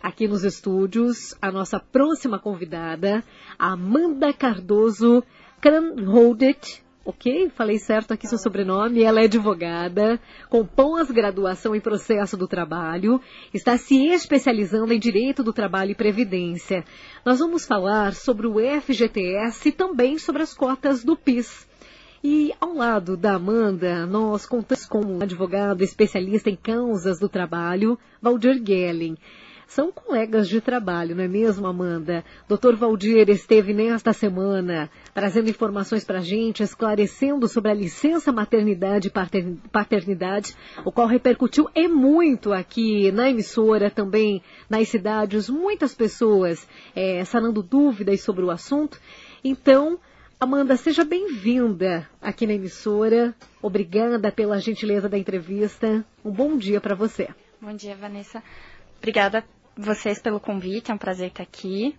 aqui nos estúdios a nossa próxima convidada, Amanda Cardoso Kranholdet. Ok? Falei certo aqui seu sobrenome. Ela é advogada, com pós-graduação em processo do trabalho, está se especializando em direito do trabalho e previdência. Nós vamos falar sobre o FGTS e também sobre as cotas do PIS. E ao lado da Amanda, nós contamos com um advogado especialista em causas do trabalho, Valdir Gehlen. São colegas de trabalho, não é mesmo, Amanda? Dr. Valdir esteve nesta semana trazendo informações para a gente, esclarecendo sobre a licença maternidade e paternidade, o qual repercutiu muito aqui na emissora, também nas cidades, muitas pessoas sanando dúvidas sobre o assunto. Então, Amanda, seja bem-vinda aqui na emissora. Obrigada pela gentileza da entrevista. Um bom dia para você. Bom dia, Vanessa. Obrigada a vocês pelo convite, é um prazer estar aqui.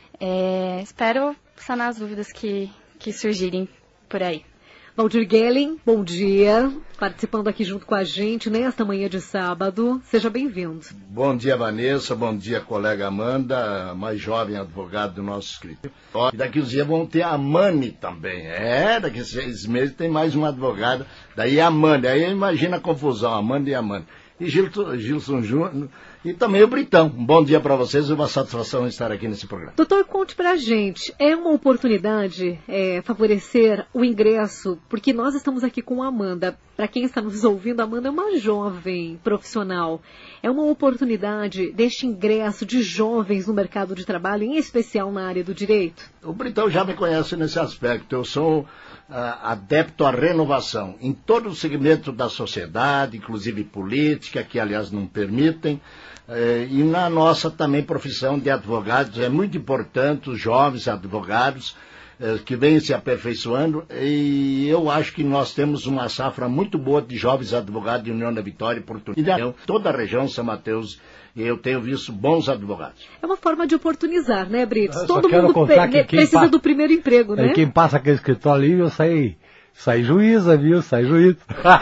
Espero sanar as dúvidas que surgirem por aí. Valdir Gehlen, bom dia, participando aqui junto com a gente nesta manhã de sábado. Seja bem-vindo. Bom dia, Vanessa, bom dia, colega Amanda, mais jovem advogado do nosso escritório. E daqui uns dias vão ter a Mani também. Daqui a 6 meses tem mais uma advogada, daí a Amanda. Aí imagina a confusão, Amanda e Amanda. E Gilson Júnior, e também o Britão. Um bom dia para vocês, uma satisfação estar aqui nesse programa. Doutor, conte para a gente, é uma oportunidade favorecer o ingresso, porque nós estamos aqui com a Amanda. Para quem está nos ouvindo, a Amanda é uma jovem profissional. É uma oportunidade deste ingresso de jovens no mercado de trabalho, em especial na área do direito? O Britão já me conhece nesse aspecto. Eu sou adepto à renovação em todo o segmento da sociedade, inclusive política, que aliás não permitem, e na nossa também profissão de advogados. É muito importante os jovens advogados que vêm se aperfeiçoando, e eu acho que nós temos uma safra muito boa de jovens advogados de União da Vitória e Portugal. Toda a região São Mateus, eu tenho visto bons advogados. É uma forma de oportunizar, né, Brits? Todo mundo precisa do primeiro emprego, né? Quem passa aquele escritório ali, eu saí juíza, viu? Sai juíza.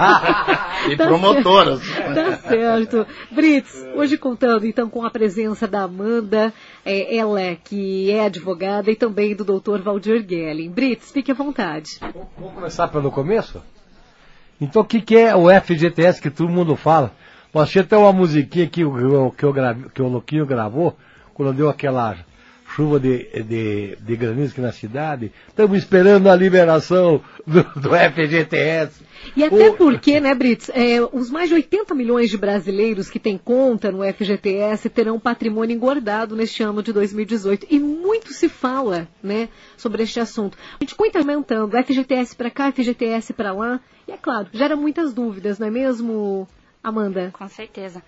E promotoras. Tá certo. Brits, hoje contando então com a presença da Amanda, ela que é advogada, e também do Dr. Valdir Gehlen. Brits, fique à vontade. Vamos começar pelo começo? Então o que é o FGTS que todo mundo fala? Nós tinha até uma musiquinha que o Loquinho gravou, quando deu aquela chuva de granizo aqui na cidade. Estamos esperando a liberação do FGTS. E até porque, né, Brits, os mais de 80 milhões de brasileiros que têm conta no FGTS terão patrimônio engordado neste ano de 2018. E muito se fala, né, sobre este assunto. A gente continua aumentando, FGTS para cá, FGTS para lá. E é claro, gera muitas dúvidas, não é mesmo, Amanda? Com certeza.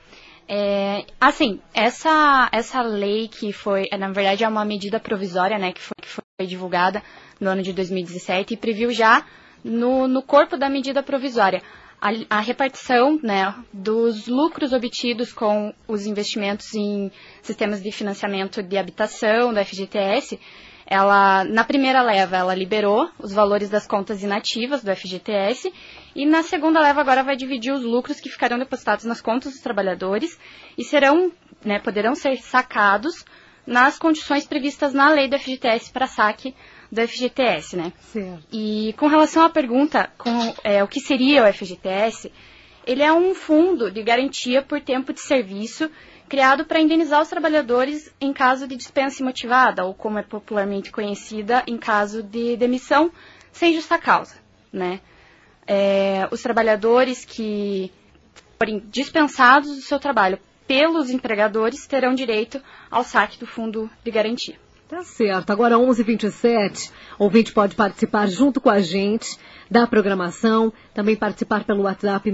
Essa lei que foi, na verdade, é uma medida provisória, né, que foi divulgada no ano de 2017 e previu já no corpo da medida provisória a repartição, né, dos lucros obtidos com os investimentos em sistemas de financiamento de habitação da FGTS. Na primeira leva, ela liberou os valores das contas inativas do FGTS, e na segunda leva agora vai dividir os lucros que ficarão depositados nas contas dos trabalhadores e poderão ser sacados nas condições previstas na lei do FGTS para saque do FGTS, né? Certo. E com relação à pergunta, o que seria o FGTS, ele é um fundo de garantia por tempo de serviço criado para indenizar os trabalhadores em caso de dispensa imotivada, ou como é popularmente conhecida, em caso de demissão sem justa causa, né? Os trabalhadores que forem dispensados do seu trabalho pelos empregadores terão direito ao saque do fundo de garantia. Tá certo. Agora 11h27, o ouvinte pode participar junto com a gente da programação, também participar pelo WhatsApp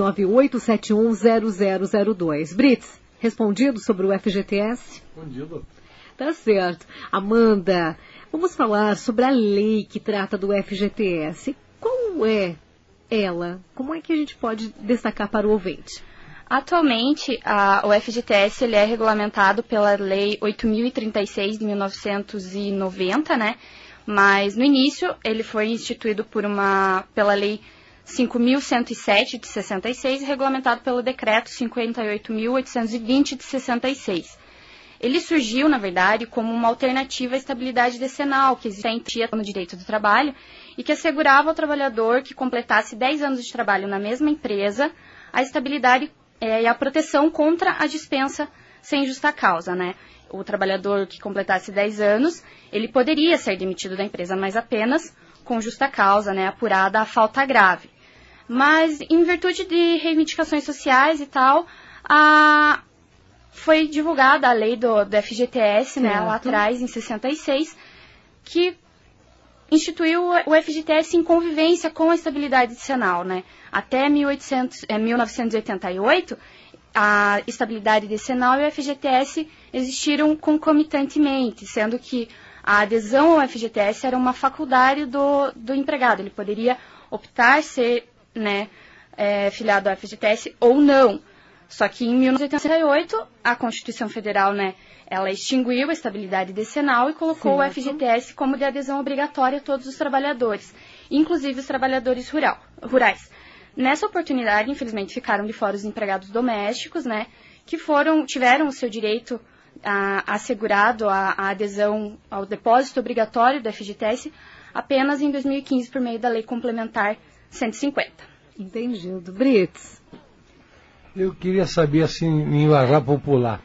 998710002. Brits, respondido sobre o FGTS? Respondido. Tá certo. Amanda, vamos falar sobre a lei que trata do FGTS. Qual é ela? Como é que a gente pode destacar para o ouvinte? Atualmente, o FGTS ele é regulamentado pela Lei 8.036 de 1990, né? Mas no início ele foi instituído pela Lei 5.107 de 66 e regulamentado pelo Decreto 58.820 de 66. Ele surgiu, na verdade, como uma alternativa à estabilidade decenal, que existia no direito do trabalho, e que assegurava ao trabalhador que completasse 10 anos de trabalho na mesma empresa a estabilidade e a proteção contra a dispensa sem justa causa, né? O trabalhador que completasse 10 anos, ele poderia ser demitido da empresa, mas apenas com justa causa, né? Apurada a falta grave. Mas, em virtude de reivindicações sociais e tal, foi divulgada a lei do FGTS, né, lá atrás, em 66, que instituiu o FGTS em convivência com a estabilidade decenal, né? Até 1988, a estabilidade decenal e o FGTS existiram concomitantemente, sendo que a adesão ao FGTS era uma faculdade do empregado. Ele poderia optar ser, né, filiado ao FGTS ou não. Só que em 1988, a Constituição Federal, né, ela extinguiu a estabilidade decenal e colocou o FGTS como de adesão obrigatória a todos os trabalhadores, inclusive os trabalhadores rurais. Nessa oportunidade, infelizmente, ficaram de fora os empregados domésticos, né, que tiveram o seu direito assegurado a adesão ao depósito obrigatório do FGTS apenas em 2015 por meio da Lei Complementar 150. Entendido. Brits. Eu queria saber, assim, em linguajar popular,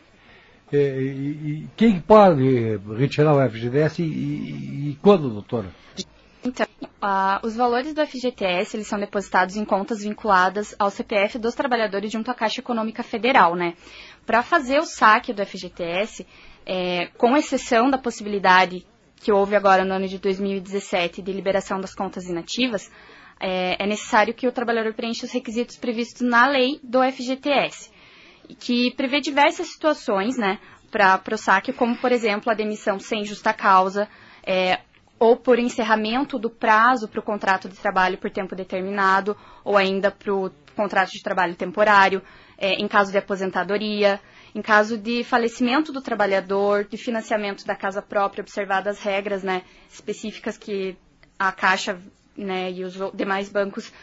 quem pode retirar o FGTS e quando, doutora? Então, os valores do FGTS, eles são depositados em contas vinculadas ao CPF dos trabalhadores junto à Caixa Econômica Federal, né? Para fazer o saque do FGTS, com exceção da possibilidade que houve agora no ano de 2017 de liberação das contas inativas, é necessário que o trabalhador preencha os requisitos previstos na lei do FGTS, que prevê diversas situações, né, para o saque, como, por exemplo, a demissão sem justa causa, ou por encerramento do prazo para o contrato de trabalho por tempo determinado, ou ainda para o contrato de trabalho temporário, em caso de aposentadoria, em caso de falecimento do trabalhador, de financiamento da casa própria, observadas as regras, né, específicas que a Caixa, né, e os demais bancos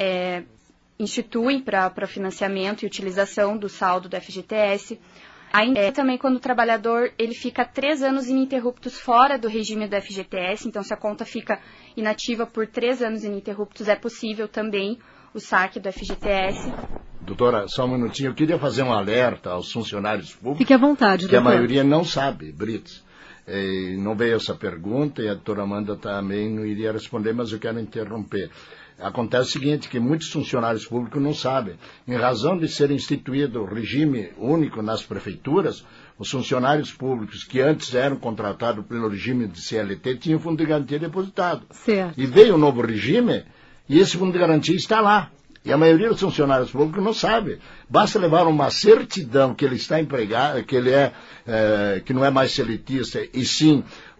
instituem para financiamento e utilização do saldo do FGTS. Ainda também quando o trabalhador ele fica 3 anos ininterruptos fora do regime do FGTS, então se a conta fica inativa por 3 anos ininterruptos, é possível também o saque do FGTS. Doutora, só um minutinho, eu queria fazer um alerta aos funcionários públicos. Fique à vontade, doutor. Que a maioria não sabe, Brits. Não veio essa pergunta e a doutora Amanda também não iria responder, mas eu quero interromper. Acontece o seguinte, que muitos funcionários públicos não sabem. Em razão de ser instituído o regime único nas prefeituras, os funcionários públicos que antes eram contratados pelo regime de CLT tinham fundo de garantia depositado. Certo. E veio o novo regime e esse fundo de garantia está lá. E a maioria dos funcionários públicos não sabe. Basta levar uma certidão que ele está empregado, que ele que não é mais seletista, e sim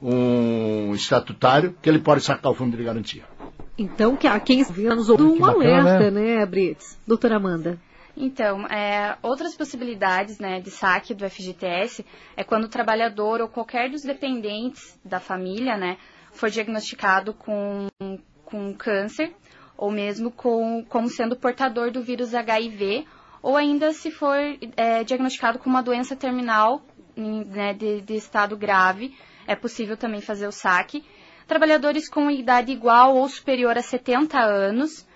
um estatutário, que ele pode sacar o fundo de garantia. Então, quem nos ouviu um alerta, né, Brits? Doutora Amanda. Então, outras possibilidades, né, de saque do FGTS é quando o trabalhador ou qualquer dos dependentes da família, né, for diagnosticado com câncer, ou mesmo como sendo portador do vírus HIV, ou ainda se for diagnosticado com uma doença terminal, né, de estado grave, é possível também fazer o saque. Trabalhadores com idade igual ou superior a 70 anos,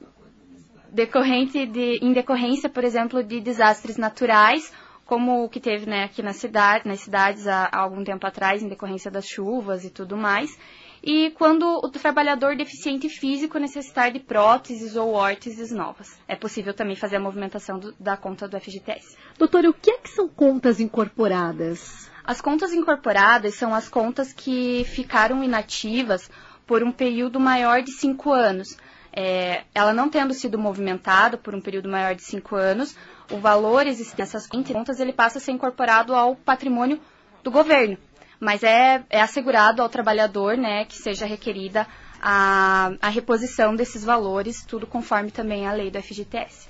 em decorrência, por exemplo, de desastres naturais, como o que teve, né, aqui nas cidades há algum tempo atrás, em decorrência das chuvas e tudo mais. E quando o trabalhador deficiente físico necessitar de próteses ou órteses novas. É possível também fazer a movimentação da conta do FGTS. Doutora, o que é que são contas incorporadas? As contas incorporadas são as contas que ficaram inativas por um período maior de 5 anos. Ela não tendo sido movimentada por um período maior de 5 anos, o valor existente nessas contas ele passa a ser incorporado ao patrimônio do governo. Mas é assegurado ao trabalhador, né, que seja requerida a reposição desses valores, tudo conforme também a lei do FGTS.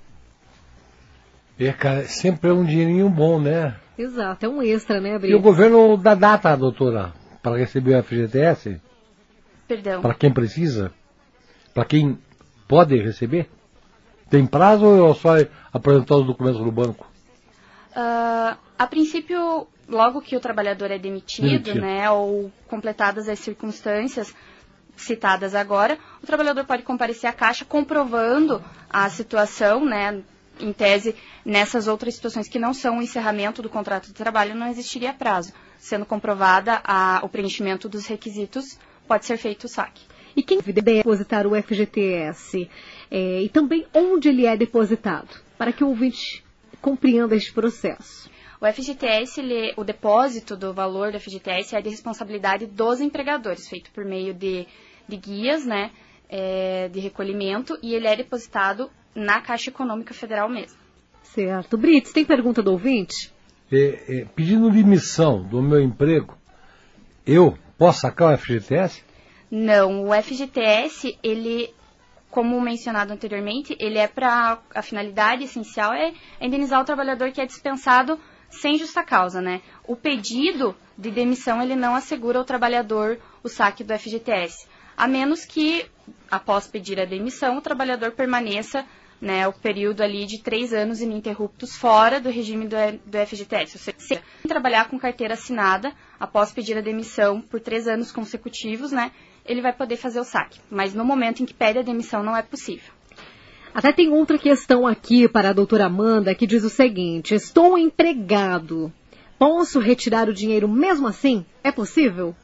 Cara, sempre é um dinheirinho bom, né? Exato, é um extra, né, Brito? E o governo dá data, doutora, para receber o FGTS? Perdão. Para quem precisa? Para quem pode receber? Tem prazo ou é só apresentar os documentos no banco? A princípio, logo que o trabalhador é demitido, né, ou completadas as circunstâncias citadas agora, o trabalhador pode comparecer à Caixa comprovando a situação, né, em tese, nessas outras situações que não são o encerramento do contrato de trabalho, não existiria prazo. Sendo comprovada o preenchimento dos requisitos, pode ser feito o saque. E quem deve depositar o FGTS? E também onde ele é depositado? Para que o ouvinte compreenda este processo. O FGTS, o depósito do valor do FGTS é de responsabilidade dos empregadores, feito por meio de guias, né, de recolhimento, e ele é depositado na Caixa Econômica Federal mesmo. Certo. Brits, tem pergunta do ouvinte? Pedindo demissão do meu emprego, eu posso sacar o FGTS? Não, o FGTS, ele, como mencionado anteriormente, ele é para a finalidade essencial é indenizar o trabalhador que é dispensado sem justa causa, né? O pedido de demissão, ele não assegura ao trabalhador o saque do FGTS, a menos que, após pedir a demissão, o trabalhador permaneça, né, o período ali de 3 anos ininterruptos fora do regime do FGTS. Se você trabalhar com carteira assinada, após pedir a demissão por 3 anos consecutivos, né, ele vai poder fazer o saque. Mas no momento em que pede a demissão, não é possível. Até tem outra questão aqui para a doutora Amanda, que diz o seguinte: estou empregado, posso retirar o dinheiro mesmo assim? É possível?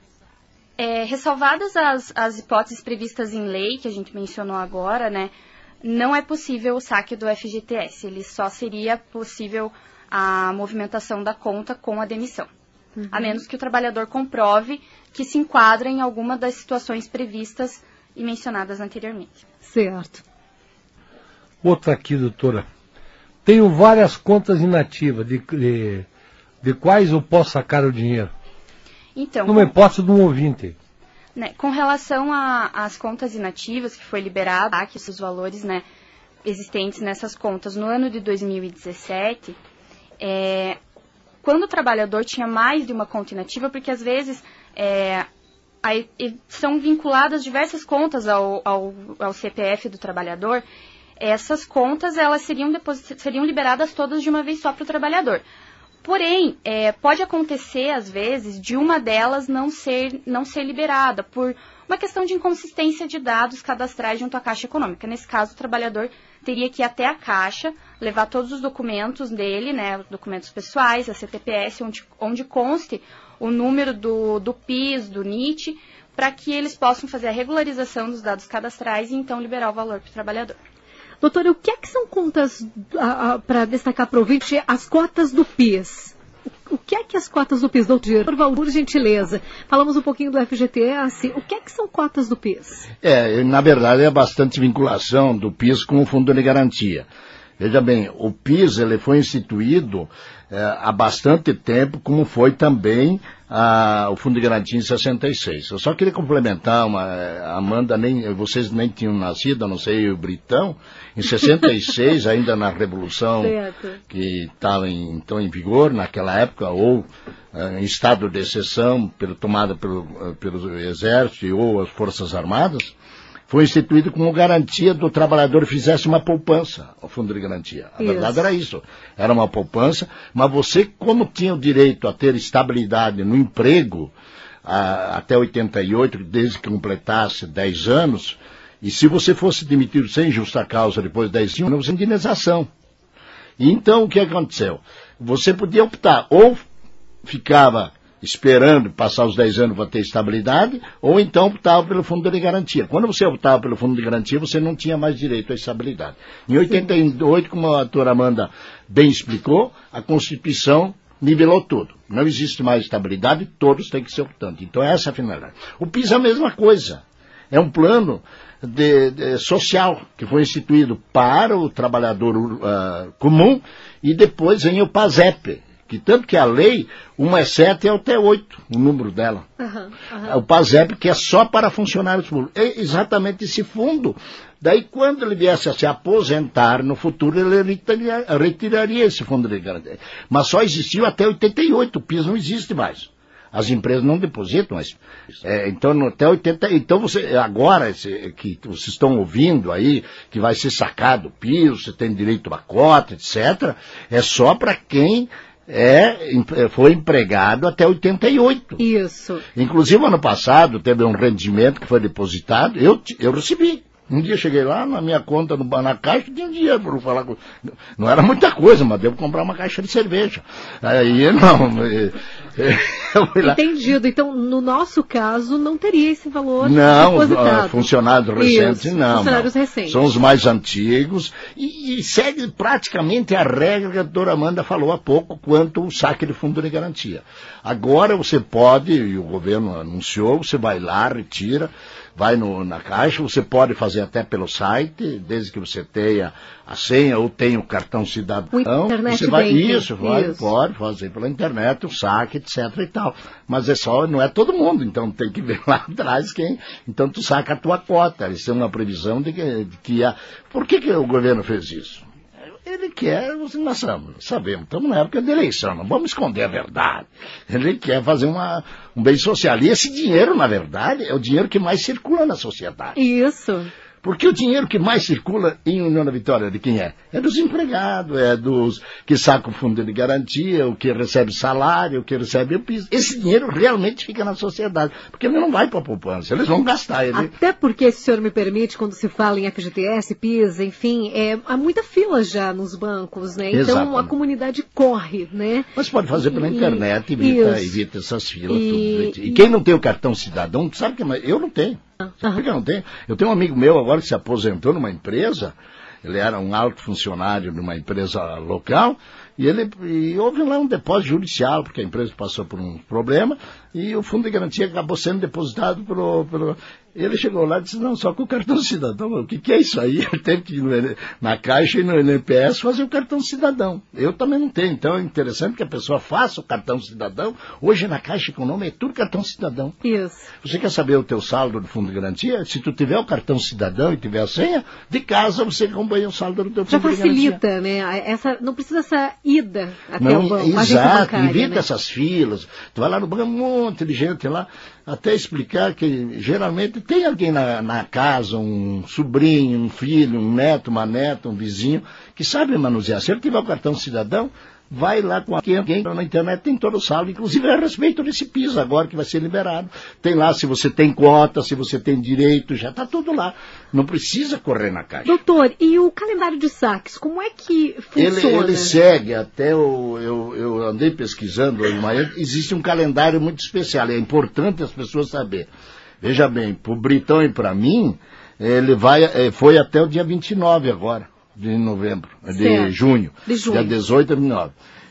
Ressalvadas as hipóteses previstas em lei, que a gente mencionou agora, né, não é possível o saque do FGTS. Ele só seria possível a movimentação da conta com a demissão. A menos que o trabalhador comprove que se enquadra em alguma das situações previstas e mencionadas anteriormente. Certo. Outra aqui, doutora. Tenho várias contas inativas, de quais eu posso sacar o dinheiro? Então, numa hipótese de um ouvinte. Né, com relação às contas inativas, que foi liberado, que esses valores, né, existentes nessas contas no ano de 2017, quando o trabalhador tinha mais de uma conta inativa, porque às vezes são vinculadas diversas contas ao CPF do trabalhador, essas contas elas seriam liberadas todas de uma vez só para o trabalhador. Porém, pode acontecer, às vezes, de uma delas não ser liberada por uma questão de inconsistência de dados cadastrais junto à Caixa Econômica. Nesse caso, o trabalhador teria que ir até a Caixa, levar todos os documentos dele, né, documentos pessoais, a CTPS, onde conste o número do PIS, do NIT, para que eles possam fazer a regularização dos dados cadastrais e então liberar o valor para o trabalhador. Doutora, o que é que são contas, para destacar para o ouvinte, as cotas do PIS? O que é que as cotas do PIS, doutor Valdir, por gentileza? Falamos um pouquinho do FGTS. O que é que são cotas do PIS? Na verdade, é bastante vinculação do PIS com o Fundo de Garantia. Veja bem, o PIS ele foi instituído há bastante tempo, como foi também o Fundo de Garantia em 66. Eu só queria complementar, Amanda, vocês nem tinham nascido, a não ser o Britão, em 66, ainda na Revolução que estava então em vigor naquela época, ou em estado de exceção, tomada pelo Exército ou as Forças Armadas, foi instituído como garantia do trabalhador fizesse uma poupança ao fundo de garantia. A verdade era isso. Era uma poupança, mas você, como tinha o direito a ter estabilidade no emprego até 88, desde que completasse 10 anos, e se você fosse demitido sem justa causa depois de 10 anos, não tinha indenização. E então, o que aconteceu? Você podia optar, ou ficava esperando passar os 10 anos para ter estabilidade, ou então optava pelo fundo de garantia. Quando você optava pelo fundo de garantia, você não tinha mais direito à estabilidade. Em 88, como a doutora Amanda bem explicou, a Constituição nivelou tudo. Não existe mais estabilidade, todos têm que ser optantes. Então essa é a finalidade. O PIS é a mesma coisa. É um plano social que foi instituído para o trabalhador comum, e depois vem o PASEP, que tanto que a lei, 1 é 7 é até 8, o número dela. O PASEP, que é só para funcionários públicos. É exatamente esse fundo. Daí, quando ele viesse a se aposentar no futuro, ele retiraria esse fundo de garantia. Mas só existiu até 88, o PIS não existe mais. As empresas não depositam, mas então até 80. Então agora que vocês estão ouvindo aí que vai ser sacado o PIS, você tem direito a cota, etc. É só para quem foi empregado até 88. Isso. Inclusive, ano passado, teve um rendimento que foi depositado, eu recebi. Um dia cheguei lá, na minha conta, na caixa, tinha dinheiro para falar com... Não era muita coisa, mas devo comprar uma caixa de cerveja. Aí, não... Entendido. Então, no nosso caso, não teria esse valor depositado. Não, funcionários recentes, não. Funcionários recentes. São os mais antigos e segue praticamente a regra que a doutora Amanda falou há pouco, quanto o saque de fundo de garantia. Agora você pode, e o governo anunciou, você vai lá, retira, vai na caixa, você pode fazer até pelo site, desde que você tenha a senha ou tenha o cartão cidadão. Internet você vai, isso. Pode fazer pela internet, o saque, etc e tal. Mas não é todo mundo, então tem que ver lá atrás quem. Então tu saca a tua cota. Isso é uma previsão de que Por que o governo fez isso? Ele quer, nós sabemos, estamos na época de eleição, não vamos esconder a verdade. Ele quer fazer um bem social. E esse dinheiro, na verdade, é o dinheiro que mais circula na sociedade. Isso. Porque o dinheiro que mais circula em União da Vitória, de quem é? É dos empregados, é dos que sacam o fundo de garantia, o que recebe salário, o que recebe o piso. Esse dinheiro realmente fica na sociedade, porque ele não vai para a poupança, eles vão gastar ele. Até porque, se o senhor me permite, quando se fala em FGTS, PIS, enfim, há muita fila já nos bancos, né? Então Exatamente. A comunidade corre, né? Mas pode fazer pela internet, evita essas filas. E quem não tem o cartão cidadão, sabe que eu não tenho. Sabe que eu não tenho? Eu tenho um amigo meu agora que se aposentou numa empresa, ele era um alto funcionário de uma empresa local, e houve lá um depósito judicial, porque a empresa passou por um problema, e o fundo de garantia acabou sendo depositado pelo... Ele chegou lá e disse, não, só com o cartão cidadão. O que é isso aí? Ele teve que ir na Caixa e no NPS fazer o cartão cidadão. Eu também não tenho. Então é interessante que a pessoa faça o cartão cidadão. Hoje na Caixa Econômica é tudo cartão cidadão. Isso. Você quer saber o teu saldo do fundo de garantia? Se tu tiver o cartão cidadão e tiver a senha, de casa você acompanha o saldo do teu fundo de garantia. Já facilita, né? Não precisa essa ida até o banco. Exato, evita essas filas. Tu vai lá no banco, um monte de gente lá, até explicar que geralmente tem alguém na casa, um sobrinho, um filho, um neto, uma neta, um vizinho, que sabe manusear. Se ele tiver o cartão cidadão, vai lá com alguém na internet, tem todo o saldo, inclusive a respeito desse PIS agora que vai ser liberado. Tem lá se você tem cota, se você tem direito, já está tudo lá. Não precisa correr na Caixa. Doutor, e o calendário de saques, como é que funciona? Ele segue, até eu andei pesquisando hoje de manhã, existe um calendário muito especial, é importante as pessoas saberem. Veja bem, para o Britão e para mim, ele foi até o dia 29 agora, de novembro, de junho. Dia 18 a 29.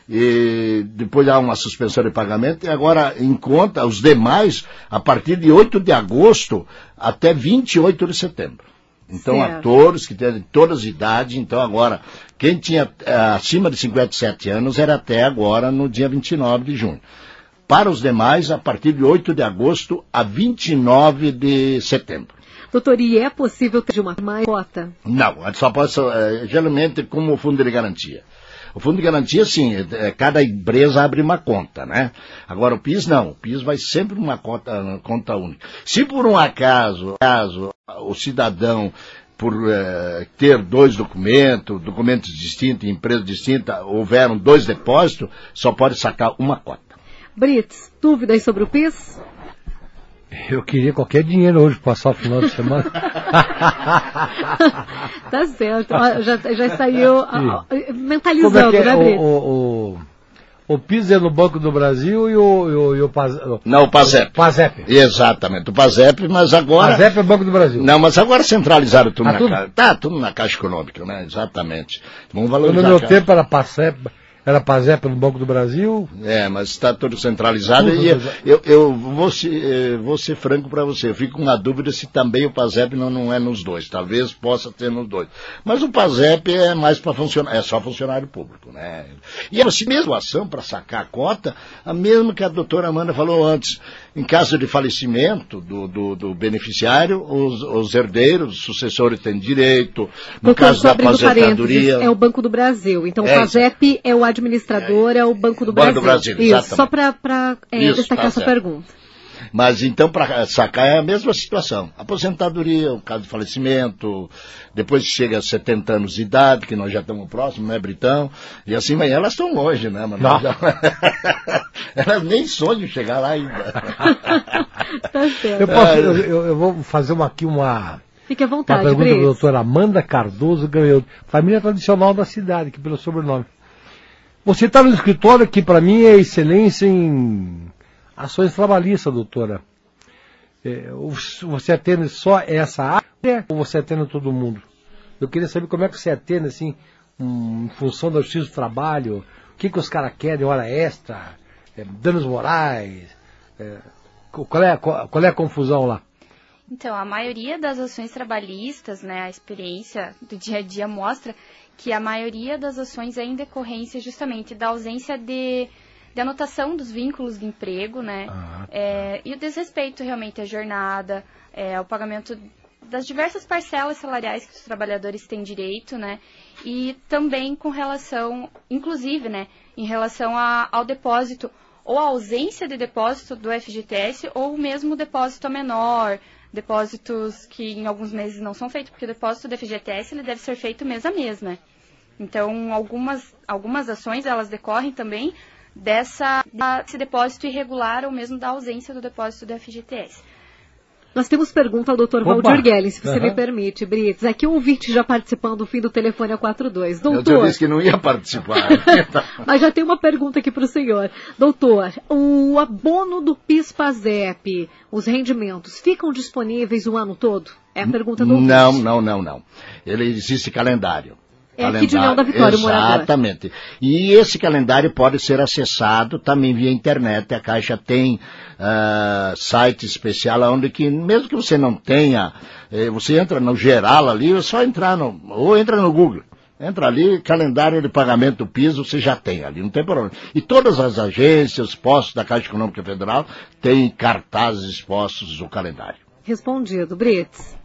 E depois há uma suspensão de pagamento, e agora em conta os demais, a partir de 8 de agosto até 28 de setembro. Então, atores que têm todas as idades, então agora, quem tinha acima de 57 anos era até agora no dia 29 de junho. Para os demais, a partir de 8 de agosto a 29 de setembro. Doutor, e é possível ter uma mais cota? Não, só pode, geralmente, como o fundo de garantia. O fundo de garantia, sim, cada empresa abre uma conta, né? Agora o PIS não, o PIS vai sempre numa conta única. Se por um acaso o cidadão, por ter dois documentos distintos, em empresa distinta, houveram 2 depósitos, só pode sacar uma cota. Brits, dúvidas sobre o PIS? Eu queria qualquer dinheiro hoje para passar o final de semana. Tá certo. Já saiu mentalizando, né, Brits? O PIS é no Banco do Brasil e o Não, o PASEP. PASEP. Exatamente, o PASEP, mas agora... PASEP é o Banco do Brasil. Não, mas agora centralizaram tudo na Caixa. Tá, tudo na Caixa Econômica, né? Exatamente. Vamos valorizar. No meu tempo era PASEP. Era PASEP no Banco do Brasil? Mas está tudo centralizado. E eu vou ser franco para você. Eu fico com uma dúvida se também o PASEP não é nos dois. Talvez possa ter nos dois. Mas o PASEP é mais para funcionário, é só funcionário público, né? E a mesma ação para sacar a cota, a mesma que a doutora Amanda falou antes. Em caso de falecimento do beneficiário, os herdeiros, os sucessores têm direito. No caso da aposentadoria... É o Banco do Brasil. Então o PASEP é o administrador, é o Banco do Brasil. Banco do Brasil, isso, só para destacar essa pergunta. Mas então, para sacar, é a mesma situação. Aposentadoria, o caso de falecimento, depois chega a 70 anos de idade, que nós já estamos próximos, né, Britão? E assim, mas elas estão longe, né? Mas elas nem sonham chegar lá ainda. Tá certo. Eu vou fazer uma Fique à vontade, pergunta Brits. para a doutora Amanda Cardoso Ganhou, família tradicional da cidade, que pelo sobrenome. Você está no escritório que para mim é excelência em ações trabalhistas, doutora. Você atende só essa área ou você atende todo mundo? Eu queria saber como é que você atende, assim, em função do X do trabalho, o que os caras querem, hora extra, danos morais, qual é a confusão lá? Então, a maioria das ações trabalhistas, né, a experiência do dia a dia mostra que a maioria das ações é em decorrência justamente da ausência de anotação dos vínculos de emprego, né, e o desrespeito realmente à jornada, ao pagamento das diversas parcelas salariais que os trabalhadores têm direito, né, e também com relação, inclusive, né, em relação ao depósito, ou a ausência de depósito do FGTS, ou mesmo depósito menor, depósitos que em alguns meses não são feitos, porque o depósito do FGTS ele deve ser feito mês a mês, né? Então, algumas ações, elas decorrem também desse depósito irregular ou mesmo da ausência do depósito do FGTS. Nós temos pergunta ao Dr. Valdir Guellen, se você me permite, Brits. Aqui um ouvinte já participando do fim do telefone a 42. Doutor, eu disse que não ia participar. Mas já tem uma pergunta aqui para o senhor. Doutor, o abono do PIS/PASEP, os rendimentos, ficam disponíveis o ano todo? É a pergunta do ouvinte. Não. Existe calendário. Aqui de União da Vitória, o morador. Exatamente. E esse calendário pode ser acessado também via internet. A Caixa tem site especial onde que, mesmo que você não tenha, você entra no geral ali, é só entrar ou entra no Google. Entra ali, calendário de pagamento do PIS, você já tem ali, não tem problema. E todas as agências, postos da Caixa Econômica Federal têm cartazes expostos do calendário. Respondido, Brits.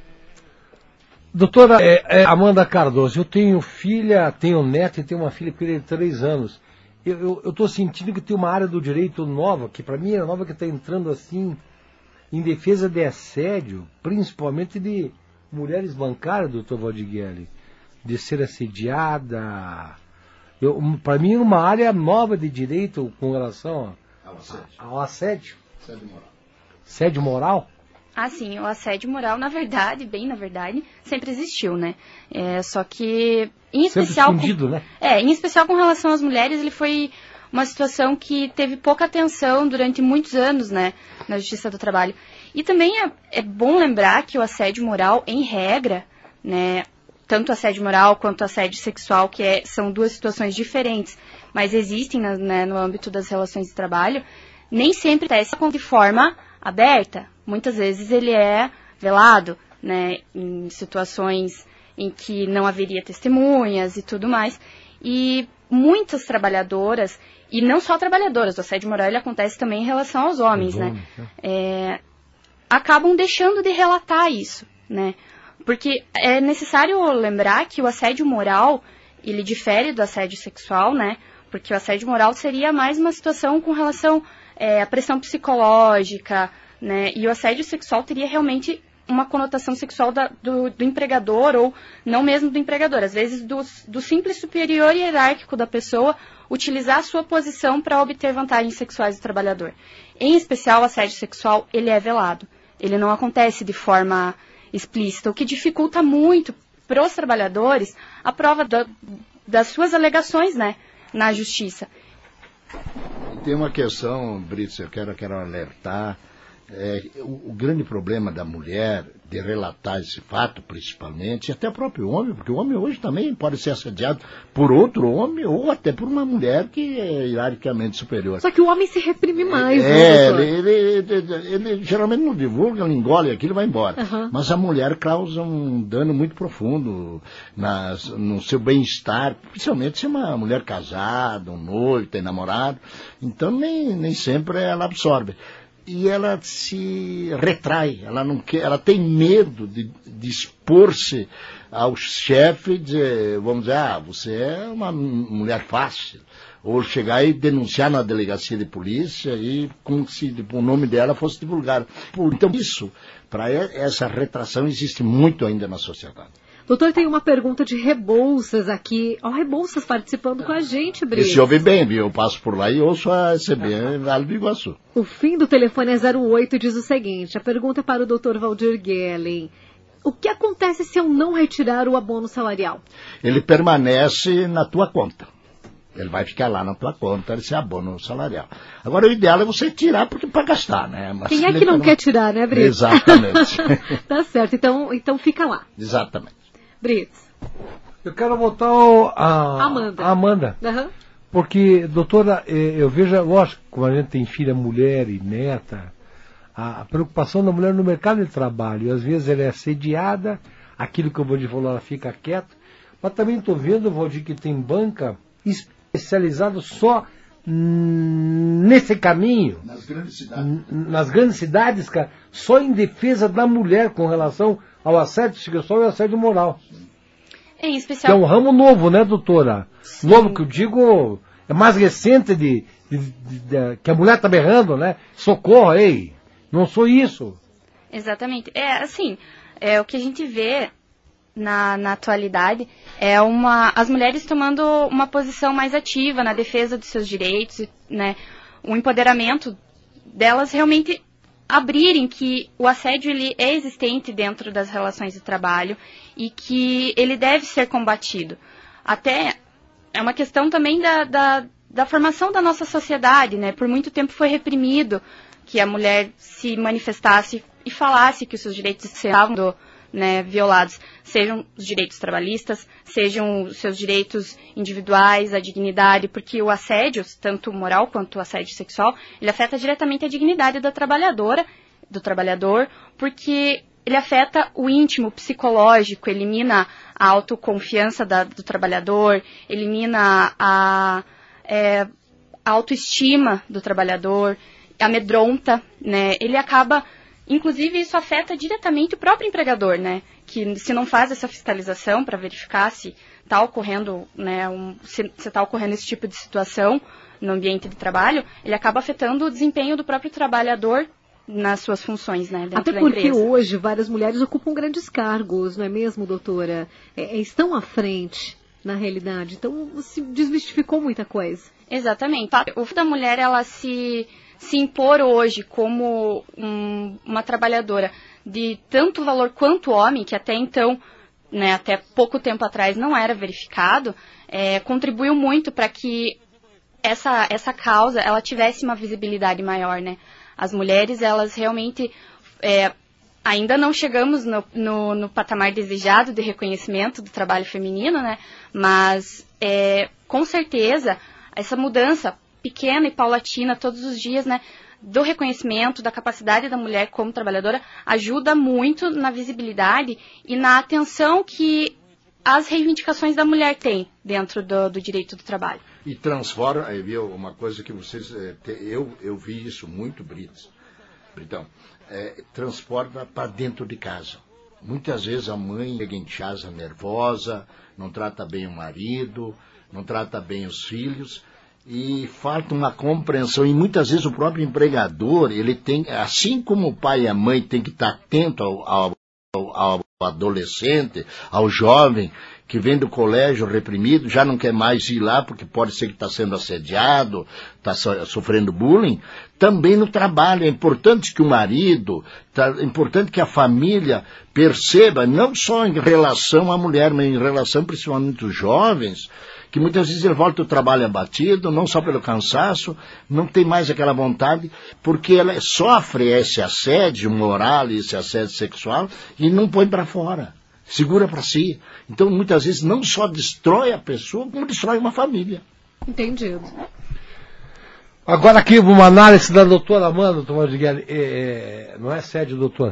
Doutora Amanda Cardoso, eu tenho filha, tenho neto e tenho uma filha de 3 anos. Eu estou sentindo que tem uma área do direito nova, que para mim é nova, que está entrando assim, em defesa de assédio, principalmente de mulheres bancárias, doutor Valdir Guellen, de ser assediada. Para mim é uma área nova de direito com relação ao assédio. Assédio moral? Ah, sim, o assédio moral, na verdade, sempre existiu, né? Só que, em especial... Sempre escondido, né? Em especial com relação às mulheres, ele foi uma situação que teve pouca atenção durante muitos anos, né? Na Justiça do Trabalho. E também é bom lembrar que o assédio moral, em regra, né? Tanto assédio moral quanto assédio sexual, que são duas situações diferentes, mas existem, né, no âmbito das relações de trabalho, nem sempre acontece de forma aberta. Muitas vezes ele é velado, né, em situações em que não haveria testemunhas e tudo mais. E muitas trabalhadoras, e não só trabalhadoras, o assédio moral ele acontece também em relação aos homens, né, acabam deixando de relatar isso, né, porque é necessário lembrar que o assédio moral, ele difere do assédio sexual, né, porque o assédio moral seria mais uma situação com relação à pressão psicológica, né, e o assédio sexual teria realmente uma conotação sexual do empregador, ou não mesmo do empregador, às vezes do simples superior hierárquico da pessoa utilizar a sua posição para obter vantagens sexuais do trabalhador. Em especial, o assédio sexual, ele é velado, ele não acontece de forma explícita, o que dificulta muito para os trabalhadores a prova das suas alegações, né, na justiça. Tem uma questão, Brits, eu quero alertar. O grande problema da mulher de relatar esse fato, principalmente, e até o próprio homem, porque o homem hoje também pode ser assediado por outro homem ou até por uma mulher que é hierarquicamente superior. Só que o homem se reprime mais, né, doutor? Ele geralmente não divulga, ele engole aquilo e vai embora. Uhum. Mas a mulher causa um dano muito profundo no seu bem-estar, principalmente se é uma mulher casada, um noivo, tem namorado. Então nem sempre ela absorve. E ela se retrai, ela não quer, ela tem medo de expor-se ao chefe e dizer, vamos dizer, você é uma mulher fácil, ou chegar e denunciar na delegacia de polícia e como se o nome dela fosse divulgado. Então isso, para essa retração existe muito ainda na sociedade. Doutor, tem uma pergunta de Rebouças aqui. Ó, Rebouças participando com a gente, Brito. E se ouve bem, viu? Eu passo por lá e ouço a CB Vale do Iguaçu. O fim do telefone é 08 e diz o seguinte, a pergunta é para o doutor Valdir Gellen. O que acontece se eu não retirar o abono salarial? Ele permanece na tua conta. Ele vai ficar lá na tua conta, esse abono salarial. Agora, o ideal é você tirar para gastar, né? Mas quem é que não quer tirar, né, Brito? Exatamente. Tá certo, então fica lá. Exatamente. Brito. Eu quero voltar a Amanda. Uhum. Porque, doutora, eu vejo, lógico, como a gente tem filha, mulher e neta, a preocupação da mulher no mercado de trabalho. E às vezes ela é assediada, aquilo que o Valdir falou, ela fica quieta. Mas também estou vendo, Valdir, que tem banca especializada só nesse caminho. Nas grandes cidades, cara, só em defesa da mulher com relação ao assédio sexual e ao assédio moral. Em especial... Que é um ramo novo, né, doutora? Sim. Novo, que eu digo, é mais recente que a mulher está berrando, né? Socorro, ei, não sou isso. Exatamente. O que a gente vê na atualidade é as mulheres tomando uma posição mais ativa na defesa dos seus direitos, né? O empoderamento delas realmente abrirem que o assédio ele é existente dentro das relações de trabalho e que ele deve ser combatido. Até é uma questão também da formação da nossa sociedade, né? Por muito tempo foi reprimido que a mulher se manifestasse e falasse que os seus direitos estavam violados, sejam os direitos trabalhistas, sejam os seus direitos individuais, a dignidade, porque o assédio, tanto moral quanto o assédio sexual, ele afeta diretamente a dignidade da trabalhadora, do trabalhador, porque ele afeta o íntimo, o psicológico, elimina a autoconfiança do trabalhador, elimina a autoestima do trabalhador, amedronta, né? Ele acaba... Inclusive, isso afeta diretamente o próprio empregador, né? Que se não faz essa fiscalização para verificar se está ocorrendo, se está ocorrendo esse tipo de situação no ambiente de trabalho, ele acaba afetando o desempenho do próprio trabalhar nas suas funções, né? Dentro da empresa. Até porque hoje várias mulheres ocupam grandes cargos, não é mesmo, doutora? Estão à frente, na realidade. Então, se desmistificou muita coisa. Exatamente. O fato da mulher, ela se impor hoje como uma trabalhadora de tanto valor quanto o homem, que até então, até pouco tempo atrás não era verificado, contribuiu muito para que essa causa ela tivesse uma visibilidade maior, né? As mulheres, elas realmente ainda não chegamos no patamar desejado de reconhecimento do trabalho feminino, né? Mas com certeza essa mudança pequena e paulatina todos os dias, né, do reconhecimento, da capacidade da mulher como trabalhadora, ajuda muito na visibilidade e na atenção que as reivindicações da mulher têm dentro do direito do trabalho. E transforma, viu, uma coisa que vocês, eu vi isso muito, Britão, transporta para dentro de casa. Muitas vezes a mãe chega em casa nervosa, não trata bem o marido, não trata bem os filhos, e falta uma compreensão, e muitas vezes o próprio empregador, ele tem, assim como o pai e a mãe tem que estar atento ao adolescente, ao jovem, que vem do colégio reprimido, já não quer mais ir lá, porque pode ser que está sendo assediado, está sofrendo bullying, também no trabalho. É importante que o marido, é importante que a família perceba, não só em relação à mulher, mas em relação principalmente aos jovens, que muitas vezes ele volta do trabalho abatido, não só pelo cansaço, não tem mais aquela vontade, porque ela sofre esse assédio moral, esse assédio sexual, e não põe para fora, segura para si. Então, muitas vezes, não só destrói a pessoa, como destrói uma família. Entendido. Agora aqui, uma análise da doutora Amanda, Tomás de Guerra, não é assédio, doutora.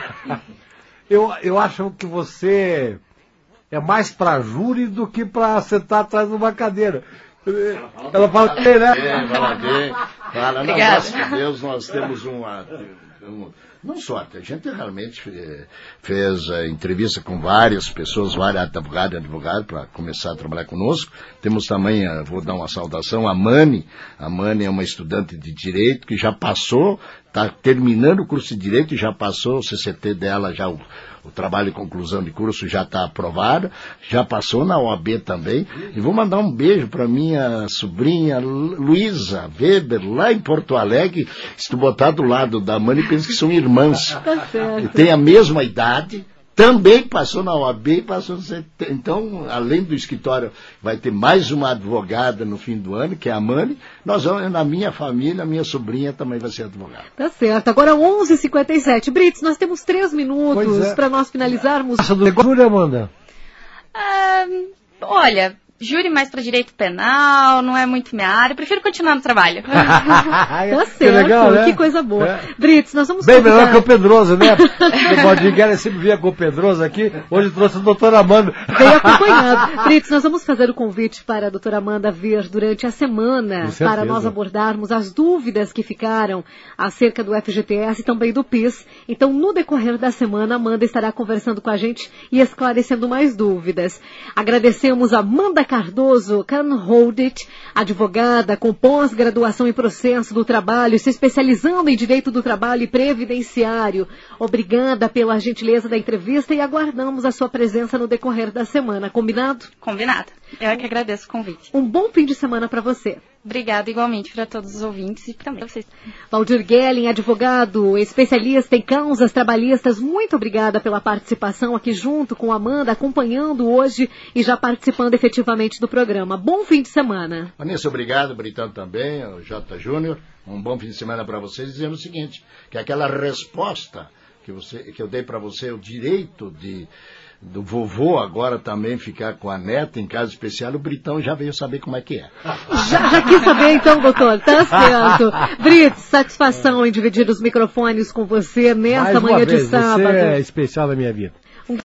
Eu acho que você... é mais para júri do que para sentar atrás de uma cadeira. Ela fala bem, né? Fala bem. Fala, não, graças a Deus nós temos não sorte, a gente realmente fez entrevista com várias pessoas, vários advogados para começar a trabalhar conosco. Temos também, vou dar uma saudação, a Mani é uma estudante de Direito que já passou, está terminando o curso de Direito e já passou o CCT dela, já o trabalho de conclusão de curso já está aprovado, já passou na OAB também. E vou mandar um beijo para minha sobrinha Luísa Weber, lá em Porto Alegre. Se tu botar do lado da Mani, pensa que são irmãs. E tem a mesma idade, também passou na OAB e passou no CCT. Então, além do escritório, vai ter mais uma advogada no fim do ano, que é a Mani. Nós vamos, na minha família, a minha sobrinha também vai ser advogada. Tá certo. Agora 11h57. Brits, nós temos 3 minutos para nós finalizarmos. Essa do negócio, Amanda? Olha, júri mais para direito penal, não é muito minha área. Prefiro continuar no trabalho. Tá certo. Que legal, né? Que coisa boa. Brits, nós vamos bem melhor que o Pedroso, né? O Baldinguera sempre via com o Pedroso aqui. Hoje trouxe a doutora Amanda. Veio acompanhado. Brits, nós vamos fazer o convite para a doutora Amanda vir durante a semana para nós abordarmos as dúvidas que ficaram acerca do FGTS e também do PIS. Então, no decorrer da semana, a Amanda estará conversando com a gente e esclarecendo mais dúvidas. Agradecemos a Amanda Cardoso Canholdit, advogada com pós-graduação em processo do trabalho, se especializando em direito do trabalho e previdenciário. Obrigada pela gentileza da entrevista e aguardamos a sua presença no decorrer da semana. Combinado? Combinado. Eu é que agradeço o convite. Um bom fim de semana para você. Obrigada igualmente para todos os ouvintes e também para vocês. Valdir Gelling, advogado, especialista em causas trabalhistas, muito obrigada pela participação aqui junto com a Amanda, acompanhando hoje e já participando efetivamente do programa. Bom fim de semana. Vanessa, obrigado, Britão também, o J. Júnior. Um bom fim de semana para vocês, dizendo o seguinte, que aquela resposta que eu dei para você, o direito do vovô agora também ficar com a neta em casa especial, o Britão já veio saber como é que é. Já quis saber então, doutor? Tá certo. Brits, satisfação em dividir os microfones com você nessa manhã de sábado. Você é especial na minha vida.